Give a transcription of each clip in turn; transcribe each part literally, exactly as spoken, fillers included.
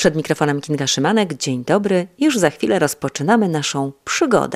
Przed mikrofonem Kinga Szymanek. Dzień dobry. Już za chwilę rozpoczynamy naszą przygodę.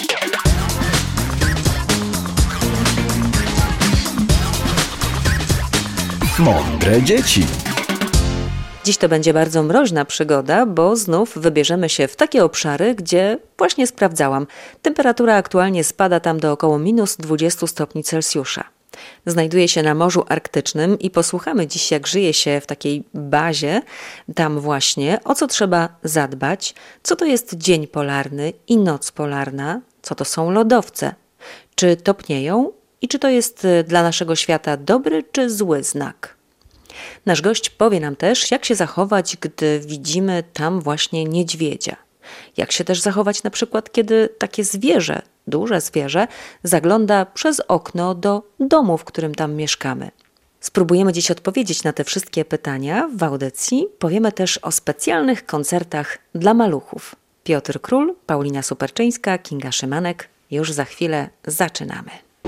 Mądre dzieci. Dziś to będzie bardzo mroźna przygoda, bo znów wybierzemy się w takie obszary, gdzie właśnie sprawdzałam. Temperatura aktualnie spada tam do około minus dwadzieścia stopni Celsjusza. Znajduje się na Morzu Arktycznym i posłuchamy dziś, jak żyje się w takiej bazie, tam właśnie, o co trzeba zadbać, co to jest dzień polarny i noc polarna, co to są lodowce, czy topnieją i czy to jest dla naszego świata dobry czy zły znak. Nasz gość powie nam też, jak się zachować, gdy widzimy tam właśnie niedźwiedzia. Jak się też zachować na przykład, kiedy takie zwierzę, duże zwierzę, zagląda przez okno do domu, w którym tam mieszkamy. Spróbujemy dziś odpowiedzieć na te wszystkie pytania. W audycji powiemy też o specjalnych koncertach dla maluchów. Piotr Król, Paulina Superczyńska, Kinga Szymanek. Już za chwilę zaczynamy.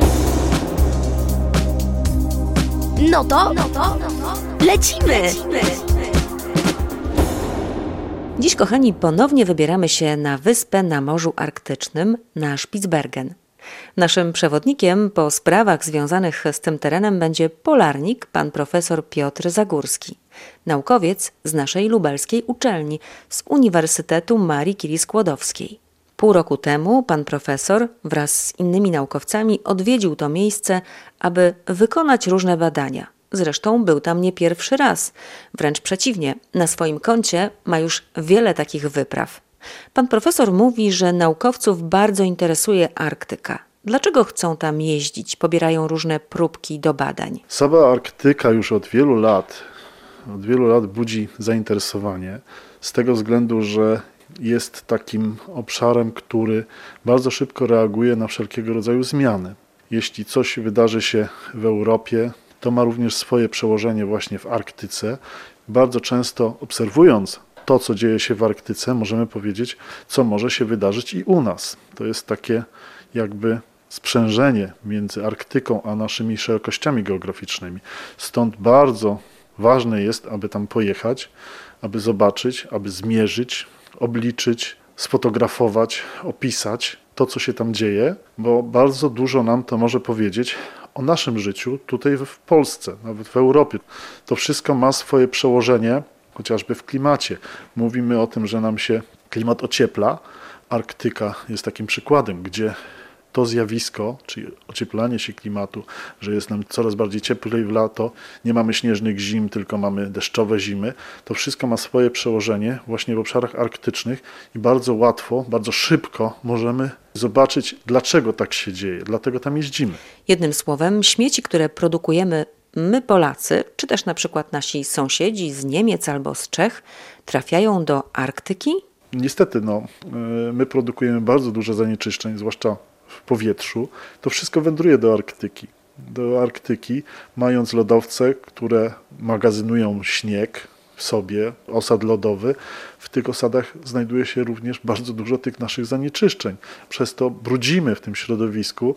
No to, no to, no to lecimy. lecimy! Dziś, kochani, ponownie wybieramy się na wyspę na Morzu Arktycznym, na Spitsbergen. Naszym przewodnikiem po sprawach związanych z tym terenem będzie polarnik, pan profesor Piotr Zagórski, naukowiec z naszej lubelskiej uczelni, z Uniwersytetu Marii Curie-Skłodowskiej. Pół roku temu pan profesor wraz z innymi naukowcami odwiedził to miejsce, aby wykonać różne badania. Zresztą był tam nie pierwszy raz. Wręcz przeciwnie, na swoim koncie ma już wiele takich wypraw. Pan profesor mówi, że naukowców bardzo interesuje Arktyka. Dlaczego chcą tam jeździć? Pobierają różne próbki do badań. Sama Arktyka już od wielu lat, od wielu lat budzi zainteresowanie z tego względu, że jest takim obszarem, który bardzo szybko reaguje na wszelkiego rodzaju zmiany. Jeśli coś wydarzy się w Europie, to ma również swoje przełożenie właśnie w Arktyce. Bardzo często obserwując to, co dzieje się w Arktyce, możemy powiedzieć, co może się wydarzyć i u nas. To jest takie jakby sprzężenie między Arktyką a naszymi szerokościami geograficznymi. Stąd bardzo ważne jest, aby tam pojechać, aby zobaczyć, aby zmierzyć, obliczyć, sfotografować, opisać to, co się tam dzieje, bo bardzo dużo nam to może powiedzieć o naszym życiu tutaj w Polsce, nawet w Europie. To wszystko ma swoje przełożenie, chociażby w klimacie. Mówimy o tym, że nam się klimat ociepla. Arktyka jest takim przykładem, gdzie to zjawisko, czyli ocieplanie się klimatu, że jest nam coraz bardziej cieplej w lato, nie mamy śnieżnych zim, tylko mamy deszczowe zimy, to wszystko ma swoje przełożenie właśnie w obszarach arktycznych i bardzo łatwo, bardzo szybko możemy zobaczyć, dlaczego tak się dzieje, dlatego tam jeździmy. Jednym słowem, śmieci, które produkujemy my Polacy, czy też na przykład nasi sąsiedzi z Niemiec albo z Czech, trafiają do Arktyki? Niestety, no, my produkujemy bardzo dużo zanieczyszczeń, zwłaszcza w powietrzu, to wszystko wędruje do Arktyki. Do Arktyki, mając lodowce, które magazynują śnieg w sobie, osad lodowy, w tych osadach znajduje się również bardzo dużo tych naszych zanieczyszczeń. Przez to brudzimy w tym środowisku,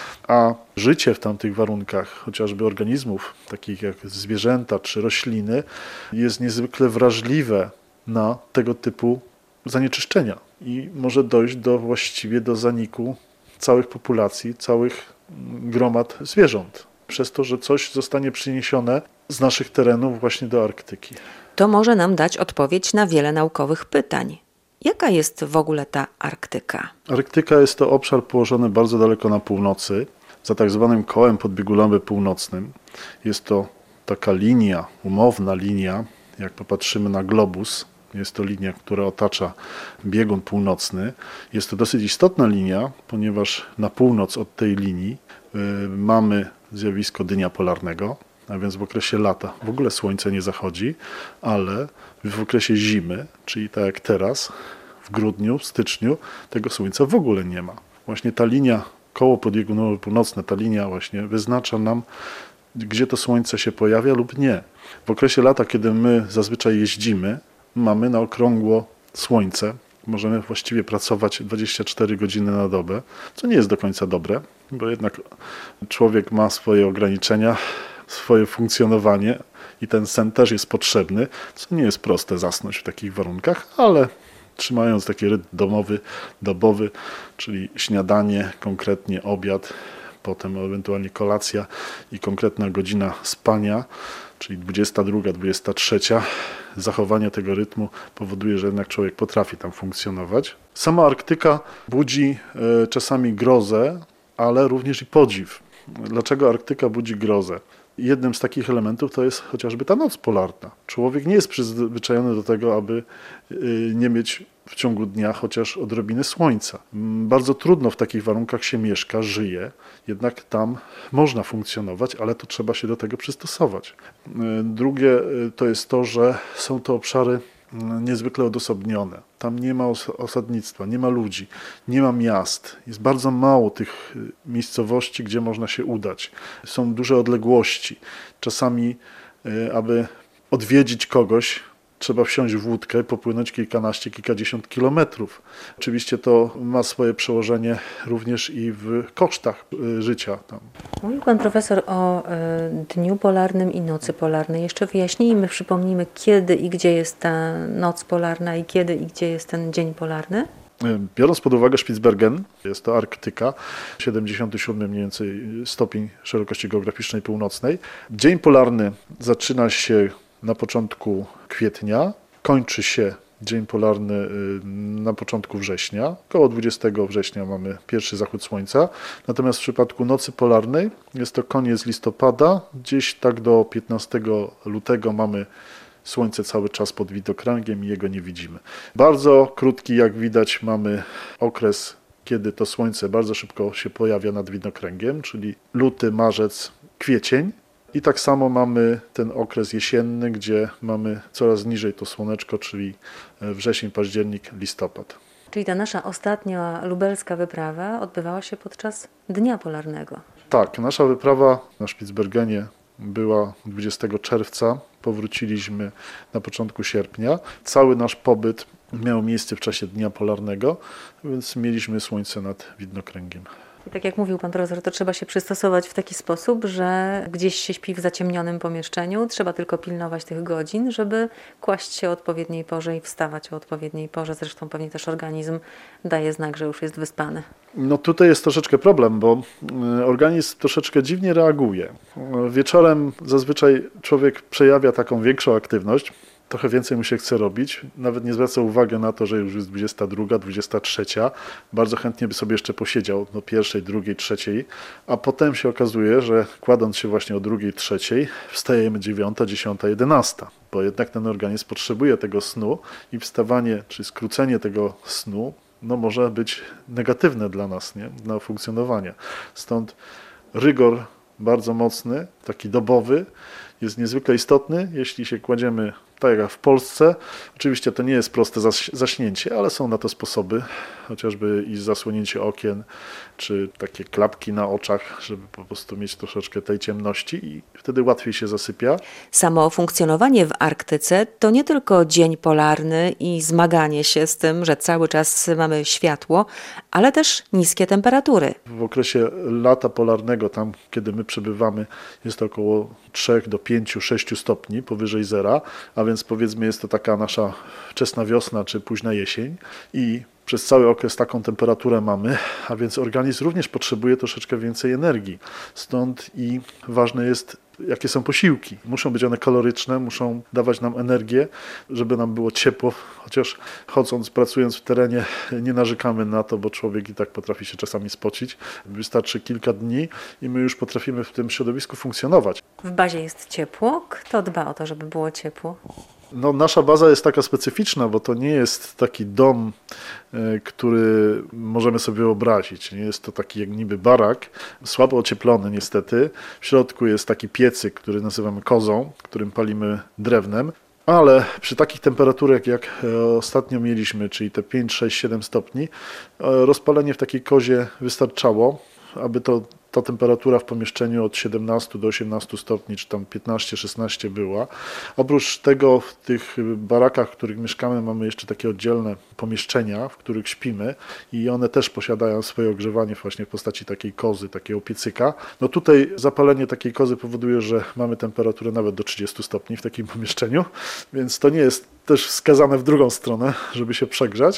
a życie w tamtych warunkach, chociażby organizmów, takich jak zwierzęta czy rośliny, jest niezwykle wrażliwe na tego typu zanieczyszczenia i może dojść do właściwie do zaniku całych populacji, całych gromad zwierząt, przez to, że coś zostanie przyniesione z naszych terenów właśnie do Arktyki. To może nam dać odpowiedź na wiele naukowych pytań. Jaka jest w ogóle ta Arktyka? Arktyka jest to obszar położony bardzo daleko na północy, za tak zwanym kołem podbiegunowym północnym. Jest to taka linia, umowna linia, jak popatrzymy na globus. Jest to linia, która otacza biegun północny. Jest to dosyć istotna linia, ponieważ na północ od tej linii y, mamy zjawisko dnia polarnego, a więc w okresie lata w ogóle słońce nie zachodzi, ale w okresie zimy, czyli tak jak teraz, w grudniu, w styczniu, tego słońca w ogóle nie ma. Właśnie ta linia, koło podbiegunowe północne, ta linia właśnie wyznacza nam, gdzie to słońce się pojawia lub nie. W okresie lata, kiedy my zazwyczaj jeździmy, mamy na okrągło słońce. Możemy właściwie pracować dwadzieścia cztery godziny na dobę, co nie jest do końca dobre, bo jednak człowiek ma swoje ograniczenia, swoje funkcjonowanie i ten sen też jest potrzebny, co nie jest proste zasnąć w takich warunkach, ale trzymając taki rytm domowy, dobowy, czyli śniadanie, konkretnie obiad, potem ewentualnie kolacja i konkretna godzina spania, czyli dwudziesta druga, dwudziesta trzecia, zachowanie tego rytmu powoduje, że jednak człowiek potrafi tam funkcjonować. Sama Arktyka budzi e, czasami grozę, ale również i podziw. Dlaczego Arktyka budzi grozę? Jednym z takich elementów to jest chociażby ta noc polarna. Człowiek nie jest przyzwyczajony do tego, aby nie mieć w ciągu dnia chociaż odrobiny słońca. Bardzo trudno w takich warunkach się mieszka, żyje, jednak tam można funkcjonować, ale to trzeba się do tego przystosować. Drugie to jest to, że są to obszary niezwykle odosobnione. Tam nie ma osadnictwa, nie ma ludzi, nie ma miast. Jest bardzo mało tych miejscowości, gdzie można się udać. Są duże odległości. Czasami, aby odwiedzić kogoś, trzeba wsiąść w łódkę i popłynąć kilkanaście, kilkadziesiąt kilometrów. Oczywiście to ma swoje przełożenie również i w kosztach życia tam. Mówił Pan Profesor o y, dniu polarnym i nocy polarnej. Jeszcze wyjaśnijmy, przypomnijmy, kiedy i gdzie jest ta noc polarna i kiedy i gdzie jest ten dzień polarny. Biorąc pod uwagę Spitsbergen, jest to Arktyka, siedemdziesiąty siódmy mniej więcej stopień szerokości geograficznej północnej. Dzień polarny zaczyna się na początku kwietnia, kończy się dzień polarny na początku września. Około dwudziestego września mamy pierwszy zachód słońca. Natomiast w przypadku nocy polarnej jest to koniec listopada. Gdzieś tak do piętnastego lutego mamy słońce cały czas pod widokręgiem i jego nie widzimy. Bardzo krótki, jak widać, mamy okres, kiedy to słońce bardzo szybko się pojawia nad widokręgiem, czyli luty, marzec, kwiecień. I tak samo mamy ten okres jesienny, gdzie mamy coraz niżej to słoneczko, czyli wrzesień, październik, listopad. Czyli ta nasza ostatnia lubelska wyprawa odbywała się podczas dnia polarnego. Tak, nasza wyprawa na Spitsbergenie była dwudziestego czerwca, powróciliśmy na początku sierpnia. Cały nasz pobyt miał miejsce w czasie dnia polarnego, więc mieliśmy słońce nad widnokręgiem. I tak jak mówił Pan Profesor, to trzeba się przystosować w taki sposób, że gdzieś się śpi w zaciemnionym pomieszczeniu, trzeba tylko pilnować tych godzin, żeby kłaść się o odpowiedniej porze i wstawać o odpowiedniej porze. Zresztą pewnie też organizm daje znak, że już jest wyspany. No tutaj jest troszeczkę problem, bo organizm troszeczkę dziwnie reaguje. Wieczorem zazwyczaj człowiek przejawia taką większą aktywność, trochę więcej mu się chce robić, nawet nie zwraca uwagi na to, że już jest dwudziesta druga, dwudziesta trzecia. Bardzo chętnie by sobie jeszcze posiedział do pierwszej, drugiej, trzeciej, a potem się okazuje, że kładąc się właśnie o drugiej, trzeciej, wstajemy dziewiąta, dziesiąta, jedenasta, bo jednak ten organizm potrzebuje tego snu i wstawanie, czy skrócenie tego snu, no może być negatywne dla nas, nie? Dla funkcjonowania. Stąd rygor bardzo mocny, taki dobowy, jest niezwykle istotny, jeśli się kładziemy tak jak w Polsce. Oczywiście to nie jest proste zaśnięcie, ale są na to sposoby, chociażby i zasłonięcie okien, czy takie klapki na oczach, żeby po prostu mieć troszeczkę tej ciemności i wtedy łatwiej się zasypia. Samo funkcjonowanie w Arktyce to nie tylko dzień polarny i zmaganie się z tym, że cały czas mamy światło, ale też niskie temperatury. W okresie lata polarnego, tam kiedy my przebywamy, jest to około trzech do pięciu, sześciu stopni powyżej zera, a więc powiedzmy jest to taka nasza wczesna wiosna czy późna jesień i przez cały okres taką temperaturę mamy, a więc organizm również potrzebuje troszeczkę więcej energii. Stąd i ważne jest, jakie są posiłki. Muszą być one kaloryczne, muszą dawać nam energię, żeby nam było ciepło, chociaż chodząc, pracując w terenie nie narzekamy na to, bo człowiek i tak potrafi się czasami spocić. Wystarczy kilka dni i my już potrafimy w tym środowisku funkcjonować. W bazie jest ciepło. Kto dba o to, żeby było ciepło? No, nasza baza jest taka specyficzna, bo to nie jest taki dom, który możemy sobie wyobrazić. Nie jest to taki jak niby barak, słabo ocieplony niestety. W środku jest taki piecyk, który nazywamy kozą, którym palimy drewnem. Ale przy takich temperaturach, jak ostatnio mieliśmy, czyli te pięć, sześć, siedem stopni, rozpalenie w takiej kozie wystarczało, aby to ta temperatura w pomieszczeniu od siedemnastu do osiemnastu stopni, czy tam piętnaście szesnaście była. Oprócz tego w tych barakach, w których mieszkamy, mamy jeszcze takie oddzielne pomieszczenia, w których śpimy i one też posiadają swoje ogrzewanie właśnie w postaci takiej kozy, takiego piecyka. No tutaj zapalenie takiej kozy powoduje, że mamy temperaturę nawet do trzydziestu stopni w takim pomieszczeniu, więc to nie jest też wskazane w drugą stronę, żeby się przegrzać.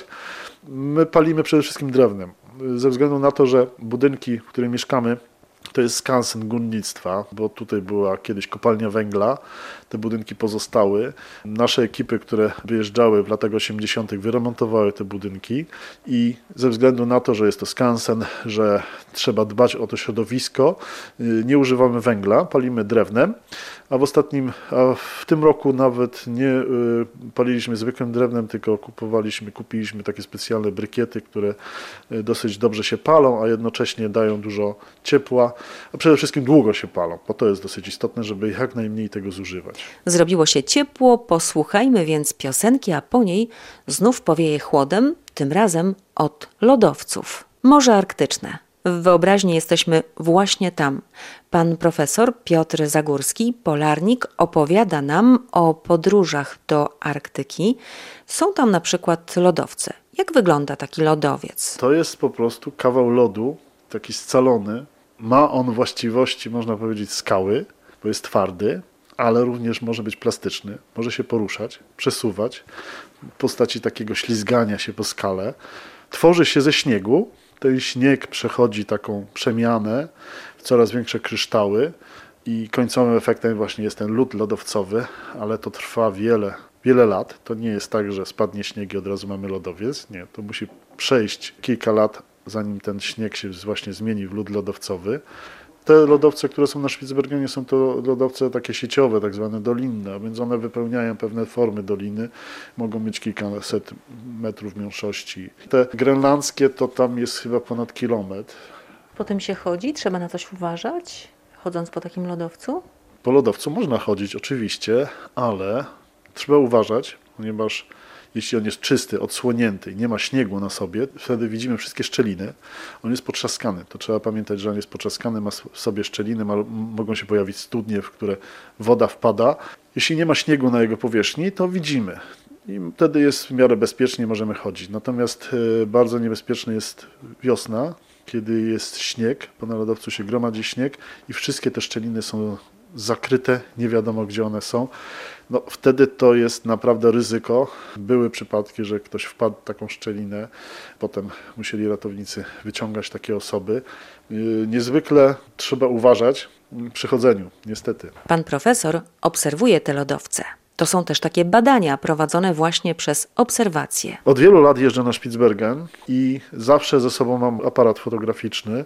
My palimy przede wszystkim drewnem, ze względu na to, że budynki, w których mieszkamy, to jest skansen górnictwa, bo tutaj była kiedyś kopalnia węgla, te budynki pozostały. Nasze ekipy, które wyjeżdżały w latach osiemdziesiątych wyremontowały te budynki i ze względu na to, że jest to skansen, że trzeba dbać o to środowisko, nie używamy węgla, palimy drewnem, a w ostatnim, a w tym roku nawet nie paliliśmy zwykłym drewnem, tylko kupowaliśmy, kupiliśmy takie specjalne brykiety, które dosyć dobrze się palą, a jednocześnie dają dużo ciepła, a przede wszystkim długo się palą, bo to jest dosyć istotne, żeby jak najmniej tego zużywać. Zrobiło się ciepło, posłuchajmy więc piosenki, a po niej znów powieje chłodem, tym razem od lodowców. Morze Arktyczne. W wyobraźni jesteśmy właśnie tam. Pan profesor Piotr Zagórski, polarnik, opowiada nam o podróżach do Arktyki. Są tam na przykład lodowce. Jak wygląda taki lodowiec? To jest po prostu kawał lodu, taki scalony. Ma on właściwości, można powiedzieć, skały, bo jest twardy, ale również może być plastyczny, może się poruszać, przesuwać w postaci takiego ślizgania się po skale. Tworzy się ze śniegu. Ten śnieg przechodzi taką przemianę w coraz większe kryształy i końcowym efektem właśnie jest ten lód lodowcowy, ale to trwa wiele, wiele lat. To nie jest tak, że spadnie śnieg i od razu mamy lodowiec. Nie, to musi przejść kilka lat, zanim ten śnieg się właśnie zmieni w lód lodowcowy. Te lodowce, które są na Spitsbergenie, są to lodowce takie sieciowe, tak zwane dolinne, a więc one wypełniają pewne formy doliny, mogą mieć kilkaset metrów większości. Te grenlandzkie to tam jest chyba ponad kilometr. Po tym się chodzi? Trzeba na coś uważać, chodząc po takim lodowcu? Po lodowcu można chodzić oczywiście, ale trzeba uważać, ponieważ jeśli on jest czysty, odsłonięty i nie ma śniegu na sobie, wtedy widzimy wszystkie szczeliny. On jest potrzaskany. To trzeba pamiętać, że on jest potrzaskany, ma w sobie szczeliny, ma, mogą się pojawić studnie, w które woda wpada. Jeśli nie ma śniegu na jego powierzchni, to widzimy. I wtedy jest w miarę bezpiecznie, możemy chodzić. Natomiast bardzo niebezpieczna jest wiosna, kiedy jest śnieg, bo na lodowcu się gromadzi śnieg i wszystkie te szczeliny są zakryte, nie wiadomo gdzie one są. No, wtedy to jest naprawdę ryzyko. Były przypadki, że ktoś wpadł w taką szczelinę, potem musieli ratownicy wyciągać takie osoby. Niezwykle trzeba uważać przy chodzeniu, niestety. Pan profesor obserwuje te lodowce. To są też takie badania prowadzone właśnie przez obserwacje. Od wielu lat jeżdżę na Spitsbergen i zawsze ze sobą mam aparat fotograficzny,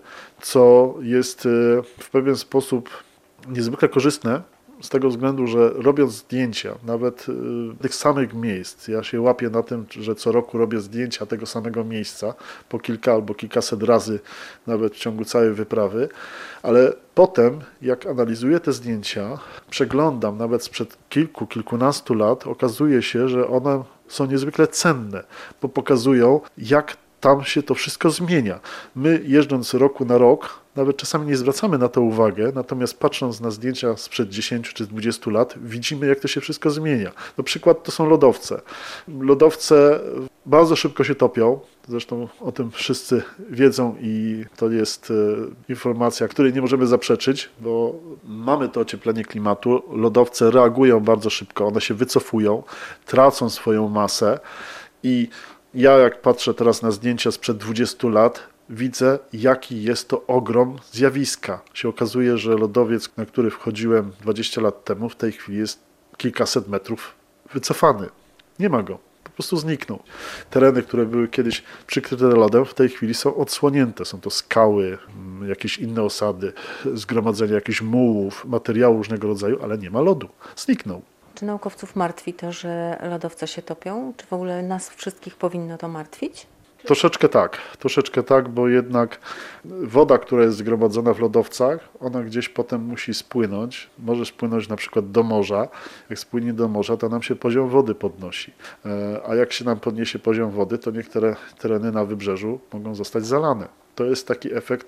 co jest w pewien sposób niezwykle korzystne, z tego względu, że robiąc zdjęcia, nawet tych samych miejsc, ja się łapię na tym, że co roku robię zdjęcia tego samego miejsca po kilka albo kilkaset razy, nawet w ciągu całej wyprawy, ale potem, jak analizuję te zdjęcia, przeglądam nawet sprzed kilku, kilkunastu lat, okazuje się, że one są niezwykle cenne, bo pokazują, jak tam się to wszystko zmienia. My jeżdżąc roku na rok, nawet czasami nie zwracamy na to uwagę, natomiast patrząc na zdjęcia sprzed dziesięciu czy dwudziestu lat, widzimy, jak to się wszystko zmienia. Na przykład to są lodowce. Lodowce bardzo szybko się topią, zresztą o tym wszyscy wiedzą i to jest informacja, której nie możemy zaprzeczyć, bo mamy to ocieplenie klimatu. Lodowce reagują bardzo szybko, one się wycofują, tracą swoją masę i ja jak patrzę teraz na zdjęcia sprzed dwudziestu lat, widzę, jaki jest to ogrom zjawiska. Się okazuje, że lodowiec, na który wchodziłem dwadzieścia lat temu, w tej chwili jest kilkaset metrów wycofany. Nie ma go. Po prostu zniknął. Tereny, które były kiedyś przykryte lodem, w tej chwili są odsłonięte. Są to skały, jakieś inne osady, zgromadzenie jakichś mułów, materiału różnego rodzaju, ale nie ma lodu. Zniknął. Czy naukowców martwi to, że lodowce się topią? Czy w ogóle nas wszystkich powinno to martwić? Troszeczkę tak, troszeczkę tak, bo jednak woda, która jest zgromadzona w lodowcach, ona gdzieś potem musi spłynąć, może spłynąć na przykład do morza. Jak spłynie do morza, to nam się poziom wody podnosi, a jak się nam podniesie poziom wody, to niektóre tereny na wybrzeżu mogą zostać zalane. To jest taki efekt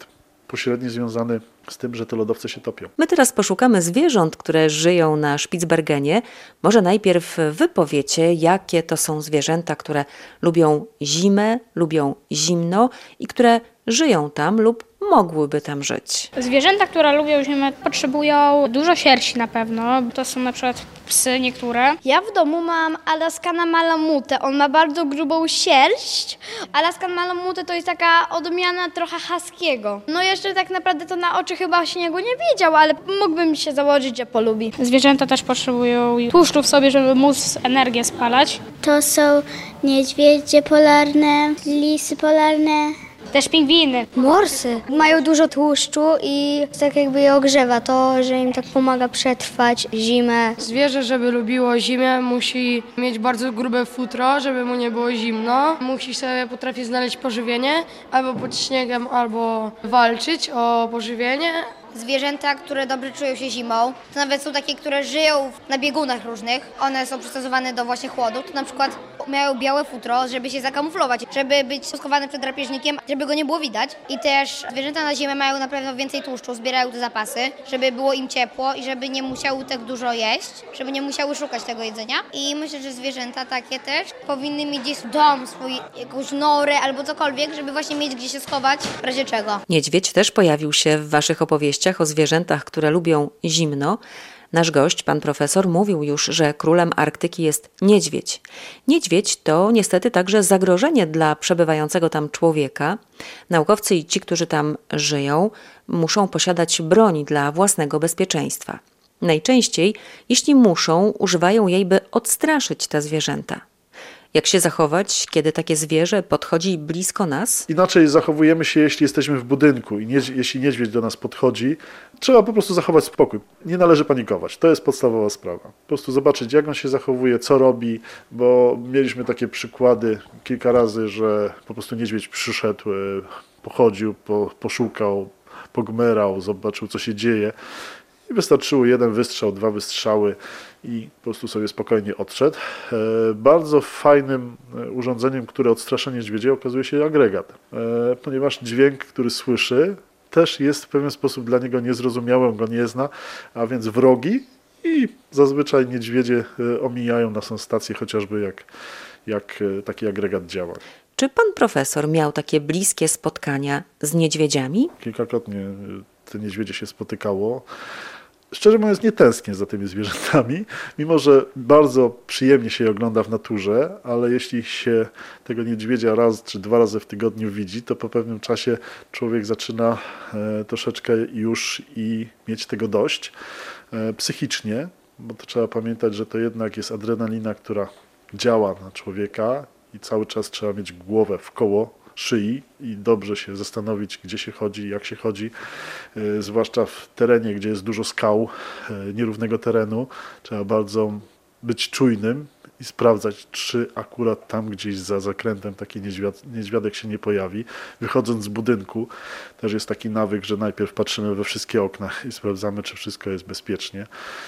pośrednio związany z tym, że te lodowce się topią. My teraz poszukamy zwierząt, które żyją na Spitsbergenie. Może najpierw wy powiecie, jakie to są zwierzęta, które lubią zimę, lubią zimno i które żyją tam lub mogłyby tam żyć. Zwierzęta, które lubią zimę, potrzebują dużo sierści na pewno. To są na przykład psy niektóre. Ja w domu mam Alaskana Malamutę. On ma bardzo grubą sierść. Alaskan Malamute to jest taka odmiana trochę haskiego. No jeszcze tak naprawdę to na oczy chyba śniegu nie widział, ale mógłbym się założyć, że polubi. Zwierzęta też potrzebują tłuszczu w sobie, żeby móc energię spalać. To są niedźwiedzie polarne, lisy polarne. Też pingwiny. Morsy mają dużo tłuszczu i tak jakby je ogrzewa to, że im tak pomaga przetrwać zimę. Zwierzę, żeby lubiło zimę, musi mieć bardzo grube futro, żeby mu nie było zimno. Musi sobie potrafić znaleźć pożywienie albo pod śniegiem, albo walczyć o pożywienie. Zwierzęta, które dobrze czują się zimą, to nawet są takie, które żyją na biegunach różnych. One są przystosowane do właśnie chłodu. To na przykład mają białe futro, żeby się zakamuflować, żeby być schowane przed drapieżnikiem, żeby go nie było widać. I też zwierzęta na zimę mają na pewno więcej tłuszczu, zbierają te zapasy, żeby było im ciepło i żeby nie musiały tak dużo jeść, żeby nie musiały szukać tego jedzenia. I myślę, że zwierzęta takie też powinny mieć gdzieś dom swój, jakąś norę albo cokolwiek, żeby właśnie mieć gdzie się schować, w razie czego. Niedźwiedź też pojawił się w waszych opowieściach o zwierzętach, które lubią zimno. Nasz gość, pan profesor, mówił już, że królem Arktyki jest niedźwiedź. Niedźwiedź to niestety także zagrożenie dla przebywającego tam człowieka. Naukowcy i ci, którzy tam żyją, muszą posiadać broń dla własnego bezpieczeństwa. Najczęściej, jeśli muszą, używają jej, by odstraszyć te zwierzęta. Jak się zachować, kiedy takie zwierzę podchodzi blisko nas? Inaczej zachowujemy się, jeśli jesteśmy w budynku i nie, jeśli niedźwiedź do nas podchodzi, trzeba po prostu zachować spokój. Nie należy panikować. To jest podstawowa sprawa. Po prostu zobaczyć, jak on się zachowuje, co robi, bo mieliśmy takie przykłady kilka razy, że po prostu niedźwiedź przyszedł, pochodził, po, poszukał, pogmerał, zobaczył, co się dzieje. I wystarczyło jeden wystrzał, dwa wystrzały i po prostu sobie spokojnie odszedł. Bardzo fajnym urządzeniem, które odstrasza niedźwiedzia, okazuje się agregat, ponieważ dźwięk, który słyszy, też jest w pewien sposób dla niego niezrozumiały, on go nie zna, a więc wrogi i zazwyczaj niedźwiedzie omijają naszą stację, chociażby jak, jak taki agregat działa. Czy pan profesor miał takie bliskie spotkania z niedźwiedziami? Kilkakrotnie te niedźwiedzie się spotykało. Szczerze mówiąc, nie tęsknię za tymi zwierzętami, mimo że bardzo przyjemnie się je ogląda w naturze, ale jeśli się tego niedźwiedzia raz czy dwa razy w tygodniu widzi, to po pewnym czasie człowiek zaczyna troszeczkę już i mieć tego dość psychicznie, bo to trzeba pamiętać, że to jednak jest adrenalina, która działa na człowieka i cały czas trzeba mieć głowę w koło szyi i dobrze się zastanowić, gdzie się chodzi, jak się chodzi, zwłaszcza w terenie, gdzie jest dużo skał, nierównego terenu. Trzeba bardzo być czujnym i sprawdzać, czy akurat tam gdzieś za zakrętem taki niedźwiad, niedźwiadek się nie pojawi. Wychodząc z budynku też jest taki nawyk, że najpierw patrzymy we wszystkie okna i sprawdzamy, czy wszystko jest bezpiecznie.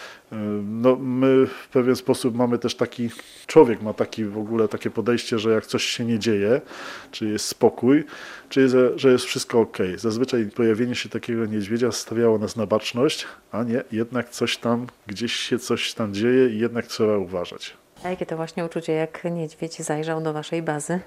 No, my w pewien sposób mamy też taki, człowiek ma taki w ogóle takie podejście, że jak coś się nie dzieje, czy jest spokój, czy jest, że jest wszystko ok. Zazwyczaj pojawienie się takiego niedźwiedzia stawiało nas na baczność, a nie, jednak coś tam, gdzieś się coś tam dzieje i jednak trzeba uważać. A jakie to właśnie uczucie, jak niedźwiedź zajrzał do waszej bazy?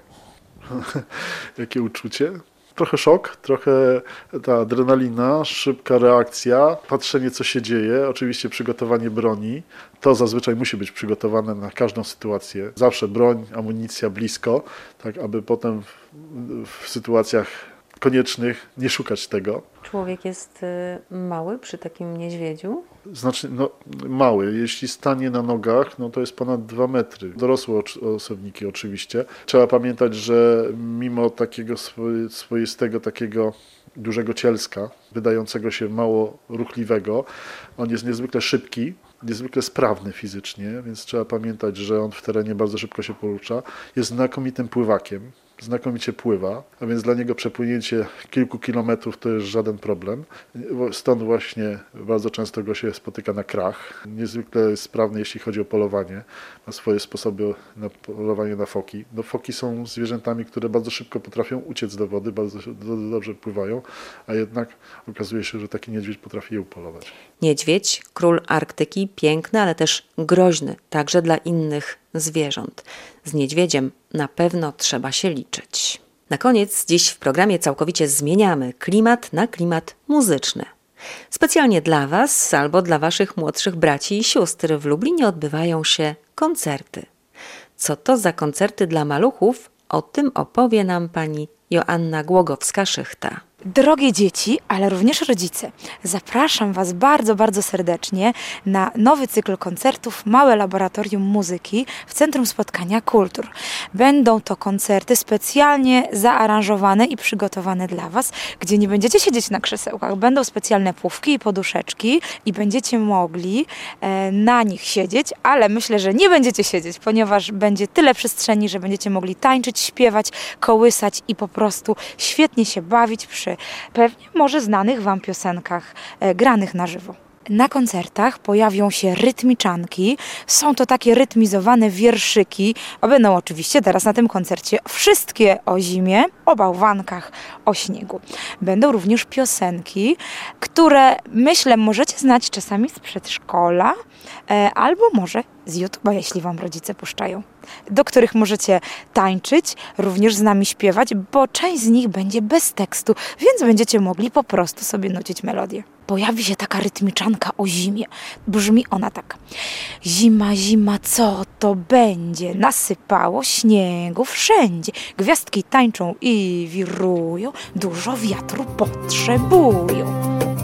Jakie uczucie? Trochę szok, trochę ta adrenalina, szybka reakcja, patrzenie co się dzieje, oczywiście przygotowanie broni. To zazwyczaj musi być przygotowane na każdą sytuację. Zawsze broń, amunicja blisko, tak aby potem w, w sytuacjach koniecznych nie szukać tego. Człowiek jest mały przy takim niedźwiedziu? Znaczy, no, mały. Jeśli stanie na nogach, no to jest ponad dwa metry. Dorosłe osobniki oczywiście. Trzeba pamiętać, że mimo takiego swoistego, takiego dużego cielska, wydającego się mało ruchliwego, on jest niezwykle szybki, niezwykle sprawny fizycznie, więc trzeba pamiętać, że on w terenie bardzo szybko się porusza. Jest znakomitym pływakiem. znakomicie pływa, a więc dla niego przepłynięcie kilku kilometrów to jest żaden problem. Stąd właśnie bardzo często go się spotyka na krach. Niezwykle sprawny, jeśli chodzi o polowanie. Ma swoje sposoby na polowanie na foki. No, foki są zwierzętami, które bardzo szybko potrafią uciec do wody, bardzo dobrze pływają, a jednak okazuje się, że taki niedźwiedź potrafi je upolować. Niedźwiedź, król Arktyki, piękny, ale też groźny, także dla innych zwierząt. Z niedźwiedziem na pewno trzeba się liczyć. Na koniec dziś w programie całkowicie zmieniamy klimat na klimat muzyczny. Specjalnie dla Was albo dla Waszych młodszych braci i sióstr w Lublinie odbywają się koncerty. Co to za koncerty dla maluchów? O tym opowie nam pani Joanna Głogowska-Szychta. Drogie dzieci, ale również rodzice, zapraszam Was bardzo, bardzo serdecznie na nowy cykl koncertów Małe Laboratorium Muzyki w Centrum Spotkania Kultur. Będą to koncerty specjalnie zaaranżowane i przygotowane dla Was, gdzie nie będziecie siedzieć na krzesełkach. Będą specjalne płówki i poduszeczki i będziecie mogli e, na nich siedzieć, ale myślę, że nie będziecie siedzieć, ponieważ będzie tyle przestrzeni, że będziecie mogli tańczyć, śpiewać, kołysać i po prostu świetnie się bawić przy pewnie może znanych Wam piosenkach e, granych na żywo. Na koncertach pojawią się rytmiczanki. Są to takie rytmizowane wierszyki. A będą oczywiście teraz na tym koncercie wszystkie o zimie, o bałwankach, o śniegu. Będą również piosenki, które myślę możecie znać czasami z przedszkola e, albo może z YouTube'a, jeśli Wam rodzice puszczają, do których możecie tańczyć, również z nami śpiewać, bo część z nich będzie bez tekstu, więc będziecie mogli po prostu sobie nucić melodię. Pojawi się taka rytmiczanka o zimie. Brzmi ona tak. Zima, zima, co to będzie? Nasypało śniegu wszędzie. Gwiazdki tańczą i wirują, dużo wiatru potrzebują.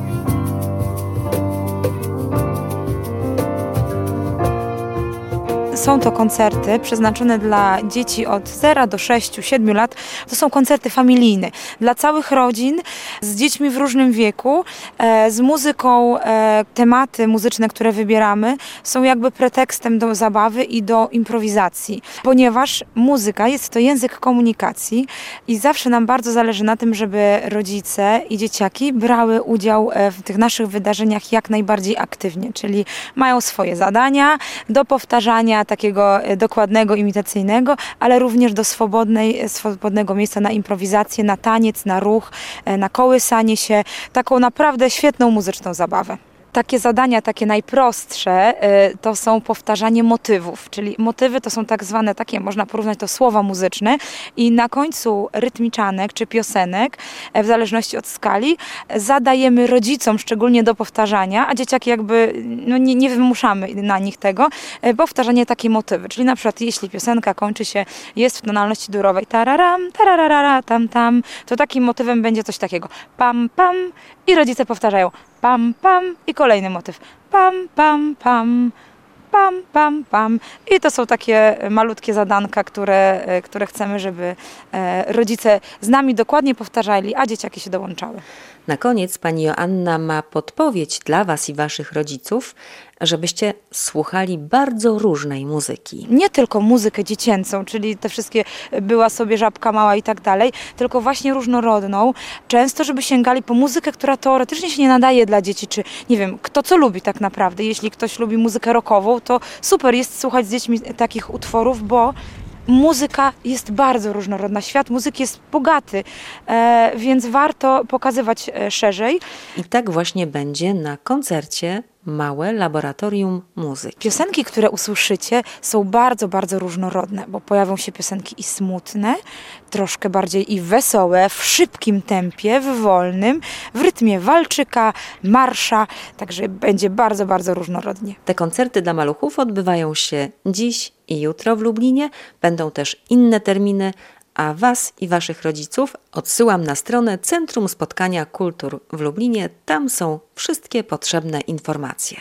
Są to koncerty przeznaczone dla dzieci od zera do sześciu, siedmiu lat. To są koncerty familijne dla całych rodzin, z dziećmi w różnym wieku, e, z muzyką. E, tematy muzyczne, które wybieramy, są jakby pretekstem do zabawy i do improwizacji, ponieważ muzyka jest to język komunikacji i zawsze nam bardzo zależy na tym, żeby rodzice i dzieciaki brały udział w tych naszych wydarzeniach jak najbardziej aktywnie, czyli mają swoje zadania do powtarzania, takiego dokładnego, imitacyjnego, ale również do swobodnej, swobodnego miejsca na improwizację, na taniec, na ruch, na kołysanie się, taką naprawdę świetną muzyczną zabawę. Takie zadania, takie najprostsze, to są powtarzanie motywów, czyli motywy to są tak zwane takie, można porównać to słowa muzyczne i na końcu rytmiczanek czy piosenek, w zależności od skali, zadajemy rodzicom szczególnie do powtarzania, a dzieciaki jakby no nie, nie wymuszamy na nich tego, powtarzanie takiej motywy, czyli na przykład jeśli piosenka kończy się, jest w tonalności durowej tararam, tararara, tam, tam, to takim motywem będzie coś takiego pam, pam i rodzice powtarzają pam, pam i kolejny motyw. Pam, pam, pam, pam, pam, pam. I to są takie malutkie zadanka, które, które chcemy, żeby rodzice z nami dokładnie powtarzali, a dzieciaki się dołączały. Na koniec pani Joanna ma podpowiedź dla Was i Waszych rodziców, żebyście słuchali bardzo różnej muzyki. Nie tylko muzykę dziecięcą, czyli te wszystkie Była sobie żabka mała i tak dalej, tylko właśnie różnorodną. Często, żeby sięgali po muzykę, która teoretycznie się nie nadaje dla dzieci, czy nie wiem, kto co lubi tak naprawdę. Jeśli ktoś lubi muzykę rockową, to super jest słuchać z dziećmi takich utworów, bo muzyka jest bardzo różnorodna, świat muzyki jest bogaty, e, więc warto pokazywać e, szerzej. I tak właśnie będzie na koncercie Małe Laboratorium Muzyki. Piosenki, które usłyszycie, są bardzo, bardzo różnorodne, bo pojawią się piosenki i smutne, troszkę bardziej i wesołe, w szybkim tempie, w wolnym, w rytmie walczyka, marsza, także będzie bardzo, bardzo różnorodnie. Te koncerty dla maluchów odbywają się dziś i jutro w Lublinie. Będą też inne terminy, a Was i Waszych rodziców odsyłam na stronę Centrum Spotkania Kultur w Lublinie. Tam są wszystkie potrzebne informacje.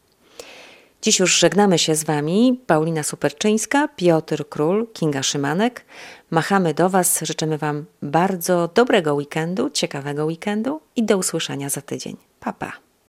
Dziś już żegnamy się z Wami. Paulina Superczyńska, Piotr Król, Kinga Szymanek. Machamy do Was, życzymy Wam bardzo dobrego weekendu, ciekawego weekendu i do usłyszenia za tydzień. Pa, pa.